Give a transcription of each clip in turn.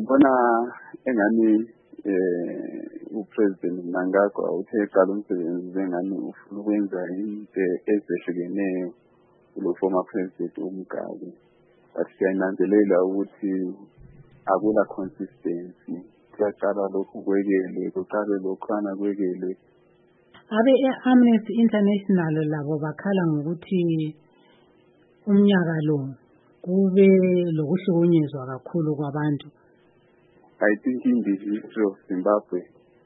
ngibona engani uPresident Mnangagwa uthe eqala umsebenzi engani ufuna ukwenza into ezehlukeneyo kulo former president uMgabe. But siyananzelela ukuthi akula consistency. Kuyaqala lokhu kwekele, kuqale lokhana kwekele. Abe Amnesty International labo bakhala ngokuthi umnyaka lo kube lokuhlukunyezwa kakhulu kwabantu. I think in the history of Zimbabwe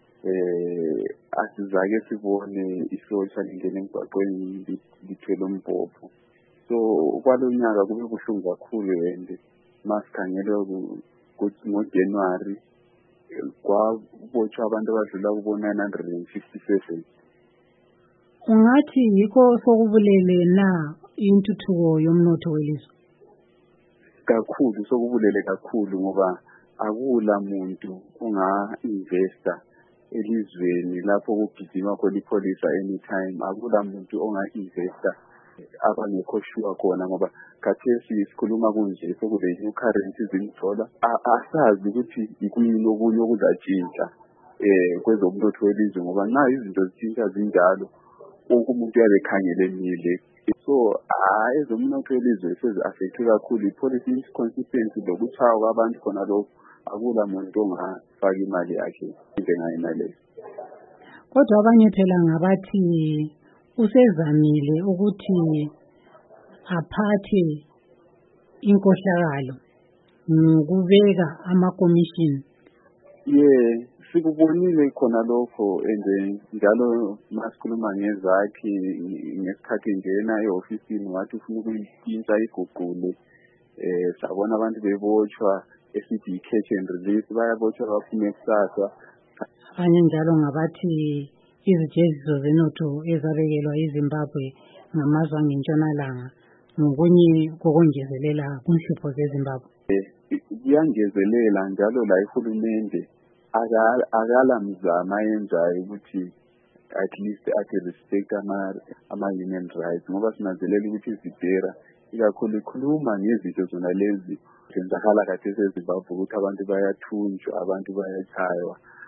asizake sibone isosha lingena emgwaqweni lithwele umbhobho. So kwalonyaka kube buhlungu kakhulu and masikhangelwa ukuthi ngoJanuary kwabotshwa abantu abadlula kubo 957. Ungathi yikho sokubulele na intuthuko yomnotho welizwe? Kakhulu sokubulele kakhulu ngoba akula muntu onga-investa elizweni lapho kugijima khona ipolice anytime. Akula muntu onga-investa abangekho sure khona ngoba khathesi sikhuluma kunje sokube new currency $1. Asazi ukuthi ikuyini okunye okuzatshintsha kwezomnotho welizwe ngoba nayo izinto zitshintsha zinjalo. Wonke umuntu uyabe ekhangele emile. So ezomnotho welizwe sezi-affected kakhulu i-policy inconsistency lokuchaya kwabantu khona lokho. Akula muntu ongafaka imali yakhe njengayimali. Kodwa abanye phela ngabathi usezamile ukuthi aphathe inkohlakalo nokubeka ama-commission. Sikubonile khona lokho and njalo masikhuluma ngezakhi ngesikhathi ngena e-ofisini wathi ufuna ukuyitshintsha iguqule. Sabona abantu bebotshwa esithi i-catch and release, bayabotshwa baphume kusasa. Abanye njalo ngabathi izijeziso zenotho ezabekelwa iZimbabwe ngamazwe angentshonalanga ngokunye kokongezelela kunhlupho zeZimbabwe. Kuyangezelela njalo la ihulumende akala mzama yenzayo ukuthi at least respect ama-human rights ngoba sinanzelela ukuthi izibhera ikakhulu ikhuluma ngezinto zona lezi zenzakala khathesi eZimbabwe ukuthi abantu bayathunjwa, abantu bayachaywa.